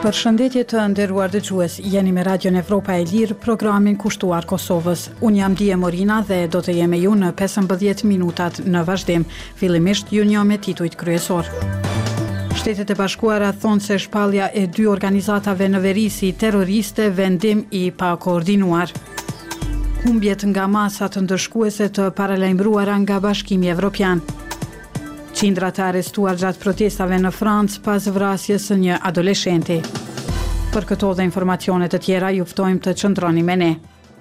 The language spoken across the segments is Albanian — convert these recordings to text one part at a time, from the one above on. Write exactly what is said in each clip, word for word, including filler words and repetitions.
Përshëndetje të nderuar dëgjues, jeni me Radion Evropa e Lirë, programin kushtuar Kosovës. Unë jam Dije Morina dhe do të jem me ju në pesëmbëdhjetë minutat në vazhdim. Fillimisht ju njoh me titujt kryesor. Shtetet e Bashkuara thonë se shpallja e dy organizatave në veri si terroriste vendim i pa koordinuar. Humbjet nga masat ndëshkuese të paralajmëruara nga Bashkimi Evropian. Qindra të arrestuar gjatë protestave në Francë pas vrasjes së një adoleshenti. Për këto dhe informacione të tjera ju ftojmë të qëndroni me ne.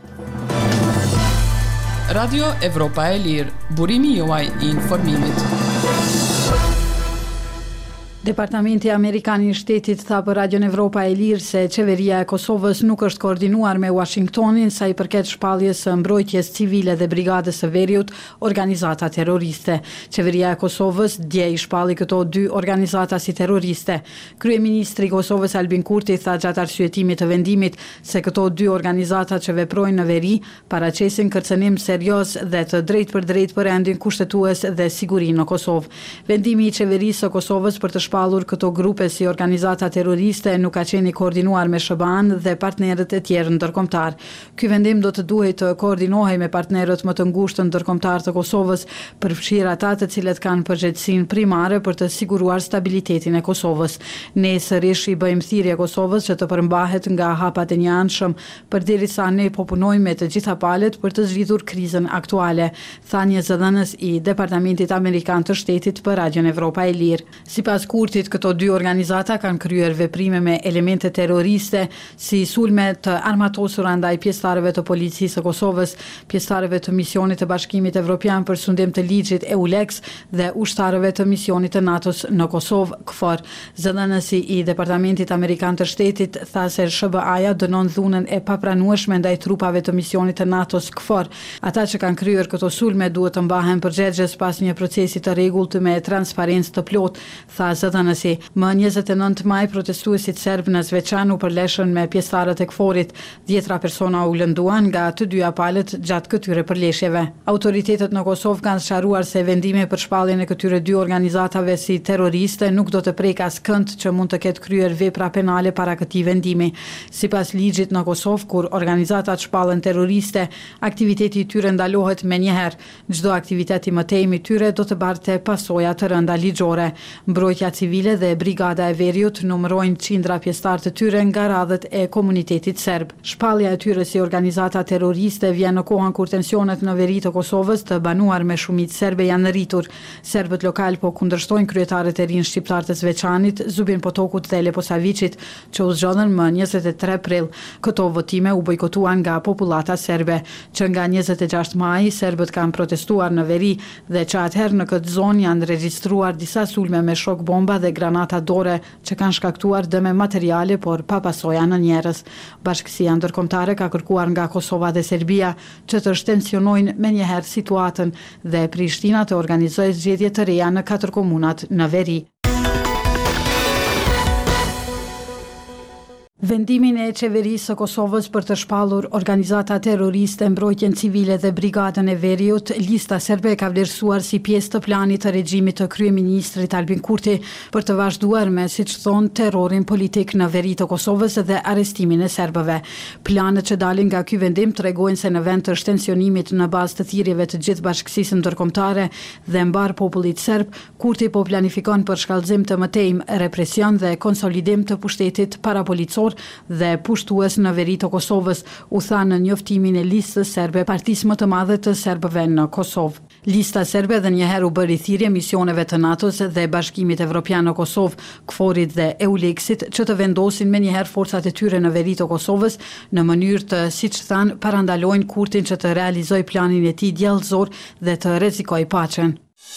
Radio Evropa e Lirë, burimi juaj i informimit. Departamenti Amerikan i Shtetit tha për Radion Evropa e Lirë se qeveria e Kosovës nuk është koordinuar me Washingtonin sa i përket shpalljes së mbrojtjes civile dhe brigadës së Veriut, organizata terroriste. Qeveria e Kosovës dje i shpalli këto dy organizata si terroriste. Kryeministri i Kosovës Albin Kurti tha gjatë arsyetimit të vendimit se këto dy organizata që veprojnë në veri paraqesin kërcënim serioz dhe të drejtë për drejtë për rendin kushtetues dhe sigurinë në Kosovë. Vendimi i qeverisë së Kosovës për të shpallur këto grupe si organizata terroriste nuk ka qenë i koordinuar me S B A-n dhe partnerët e tjerë ndërkombëtar. Ky vendim do të duhej të koordinohej me partnerët më të ngushtë ndërkombëtar të Kosovës, përfshirë ata të cilët kanë përgjegjësinë primare për të siguruar stabilitetin e Kosovës. Ne sërish i bëjmë thirrje Kosovës që të përmbahet nga hapat e njëanshëm përderisa ne po punojmë me të gjitha palët për të zgjidhur krizën aktuale, tha një zëdhënës i Departamentit Amerikan të Shtetit për Radion Evropa e Lirë. Sipas Kurtit, këto dy organizata kanë kryer veprime me elemente terroriste si sulme të armatosura ndaj pjesëtarëve të policisë së Kosovës, pjesëtarëve të misionit të Bashkimit Evropian për sundim të ligjit EULEX dhe ushtarëve të misionit të NATO-s në Kosovë, K F O R. Zëdhënësi i Departamentit Amerikan të Shtetit tha se S B A-ja dënon dhunën e papranueshme ndaj trupave të misionit të NATO-s K F O R. Ata që kanë kryer këto sulme duhet të mbahen përgjegjës pas një procesi të rregullt me transparencë të plotë, tha zëdhënësi. Më njëzet e nëntë maj protestuesit serb në Zveçan u përleshën me pjesëtarët e K F O R-it. Dhjetra persona u lënduan nga të dyja palët gjatë këtyre përleshjeve. Autoritetet në Kosovë kanë sqaruar se vendimi për shpalljen e këtyre dy organizatave si terroriste nuk do të prek askënd që mund të ketë kryer vepra penale para këtij vendimi. Sipas ligjit në Kosovë, kur organizatat shpallen terroriste, aktiviteti i tyre ndalohet menjëherë. Çdo aktivitet i mëtejmë i tyre do të barte pasoja të rënda ligjore. Mbrojtja civile dhe brigada e Veriut numërojnë qindra pjesëtar të tyre nga radhët e komunitetit serb. Shpallja e tyre si organizata terroriste vjen në kohën kur tensionet në veri të Kosovës të banuar me shumicë serbe janë rritur. Serbët lokal po kundërshtojnë kryetarët e rinë shqiptar të Zveçanit, Zubin Potokut dhe Leposavicit, që u zgjodhen më njëzet e tre prill. Këto votime u bojkotuan nga popullata serbe, që nga njëzet e gjashtë maj serbët kanë protestuar në veri dhe që atëherë në këtë zonë janë regjistruar disa sulme me shok bomba dhe granata dore që kanë shkaktuar dëme materiale por pa pasoja në njerëz. Bashkësia ndërkombëtare ka kërkuar nga Kosova dhe Serbia që të shtensionojnë menjëherë situatën dhe Prishtina të organizojë zgjedhje të reja në katër komunat në veri. Vendimin e qeverisë së Kosovës për të shpallur organizata terroriste, mbrojtjen civile dhe brigadën e Veriut, lista serbe ka vlerësuar si pjesë të planit të regjimit të kryeministrit Albin Kurti për të vazhduar me, siç thonë, terrorin politik në veri të Kosovës dhe arrestimin e serbëve. Planet që dalin nga ky vendim tregojnë se në vend të shtensionimit në bazë të thirrjeve të gjithë bashkësisë ndërkombëtare dhe mbar popullit serb, Kurti po planifikon për shkallëzim të mëtejmë, represion dhe konsolidim të pushtetit parapolicor dhe pushtues në veri të Kosovës, u tha në njoftimin e listës serbe partisë më të madhe të serbëve në Kosovë. Lista serbe dhe njëherë u bëri thirrje misioneve të NATO-s dhe Bashkimit Evropian në Kosovë, K F O R-it dhe EULEX-it që të vendosin menjëherë forcat e tyre në veri të Kosovës në mënyrë të, siç thanë, parandalojnë Kurtin që të realizojë planin e tij djallëzor dhe të rrezikojë paqen.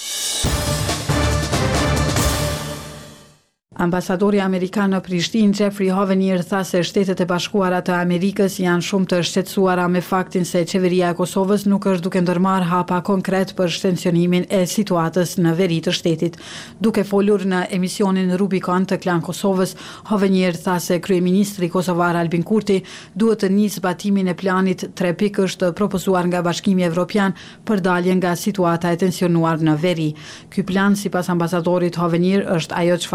Ambasadori Amerikan në Prishtinë, Jeffrey Hovenier, tha se Shtetet e Bashkuara të Amerikës janë shumë të shqetësuara me faktin se qeveria e Kosovës nuk është duke ndërmarrë hapa konkret për shtensionimin e situatës në veri të shtetit. Duke folur në emisionin Rubicon të Klan Kosovës, Hovenier tha se kryeministri kosovar Albin Kurti duhet të nisë zbatimin e planit tre pikësh të propozuar nga Bashkimi Evropian për dalje nga situata e tensionuar në veri. Ky plan, sipas ambasadorit Hovenier, është ajo çfarë përveç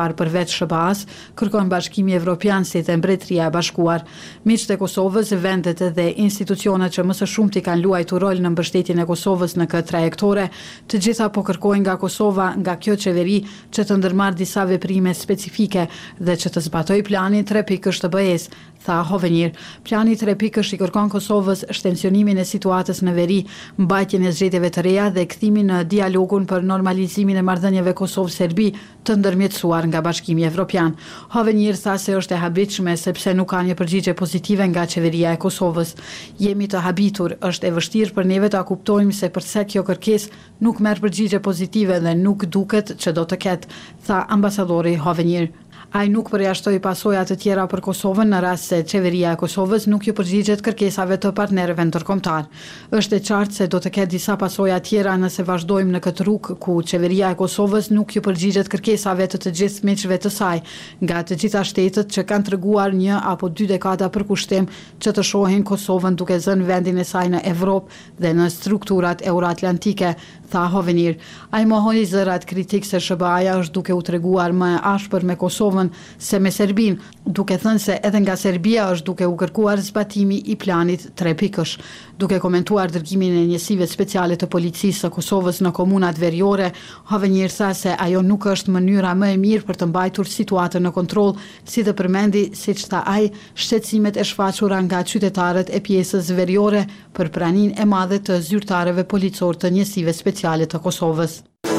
Mbretëresht S B A-s, kërkon Bashkimi Evropian si dhe Mbretëria e Bashkuar. Miqtë e Kosovës, vendet dhe institucionet që më së shumti kanë luajtur rol në mbështetjen e Kosovës në këtë trajektore, të gjitha po kërkojnë nga Kosova, nga kjo qeveri, që të ndërmarrë disa veprime specifike dhe që të zbatoj planin tre pikësh të B E-s, tha Hovenier. Plani tre pikësh i kërkon Kosovës shtensionimin e situatës në veri, mbajtjen e zgjedhjeve të reja dhe kthimin në dialogun për normalizimin e marrëdhënieve Kosovë-Serbi të ndërmjetësuar nga Bashkimi Evropian. Hovenier tha se është e habitshme sepse nuk ka një përgjigje pozitive nga qeveria e Kosovës. Jemi të habitur, është e vështirë për neve ta kuptojmë se përse kjo kërkesë nuk merr përgjigje pozitive dhe nuk duket që do të ketë, tha ambasadori Hovenier. Ai nuk përjashtoi pasoja të tjera për Kosovën në rast se qeveria e Kosovës nuk ju përgjigjet kërkesave të partnerëve ndërkombëtar. Është e qartë se do të ketë disa pasoja tjera nëse vazhdojmë në këtë rrugë ku qeveria e Kosovës nuk ju përgjigjet kërkesave të të gjithë miqve të saj, nga të gjitha shtetet që kanë treguar një apo dy dekada për kushtim që të shohin Kosovën duke zënë vendin e saj në Evropë dhe në strukturat euroatlantike, tha Hovenier. Ai mohoi zërat kritik se S B A-ja është duke u treguar më e ashpër me Kosovën se me Serbin, duke thënë se edhe nga Serbia është duke u kërkuar zbatimi i planit tre pikësh. Duke komentuar dërgimin e njësive speciale të policisë së Kosovës në komunat veriore, Hovenier tha se ajo nuk është mënyra më e mirë për të mbajtur situatën në kontroll, si të përmendi, siç tha ai, shqetësimet e shfaqura nga qytetarët e pjesës veriore për praninë e madhe të zyrtarëve policor të njësive speciale të Kosovës.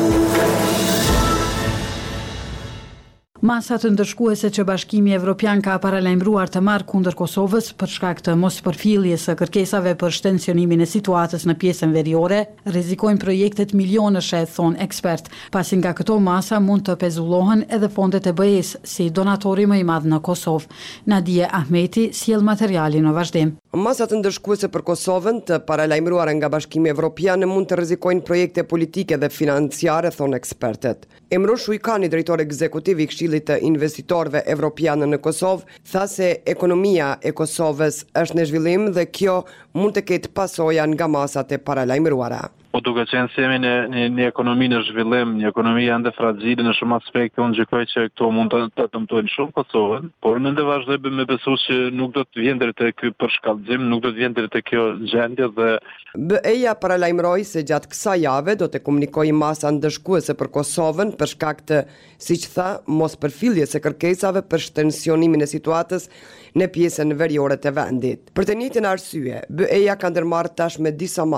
Masat ndërshkuese që Bashkimi Evropian ka paralajmëruar të marrë kundër Kosovës për shkak të mospërfilljes së kërkesave për shtensionimin e situatës në pjesën veriore, rrezikojnë projektet milionëshe, thon ekspert, pasi nga këto masa mund të pezullohen edhe fondet e B E-s si donatori më i madh në Kosovë. Nadia Ahmeti sjell materialin në vazhdim. Masat ndërshkuese për Kosovën të paralajmëruara nga Bashkimi Evropian mund të rrezikojnë projekte politike dhe financiare, thon ekspertet. Emro Shujkani, drejtor ekzekutiv i Këshillit të investitorëve evropianë në Kosovë, tha se ekonomia e Kosovës është në zhvillim dhe kjo mund të ketë pasoja nga masat e paralajmëruara. Po duke qenë se jemi në një, një ekonomi në zhvillim, një ekonomi ende fragile në shumë aspekte, unë gjykoj që këto mund të, të dëmtojnë shumë Kosovën, por në ndë vazhdojmë me besu që nuk do të vjen deri te ky përshkallëzim, nuk do të vjen deri te kjo gjendje dhe B E-ja paralajmëroi se gjatë kësaj jave do të komunikojë masa ndëshkuese për Kosovën për shkak të, siç tha, mospërfilljes së kërkesave për shtensionimin e situatës në pjesën veriore të vendit. Për të njëjtën arsye, B E-ja ka ndërmarrë tashmë disa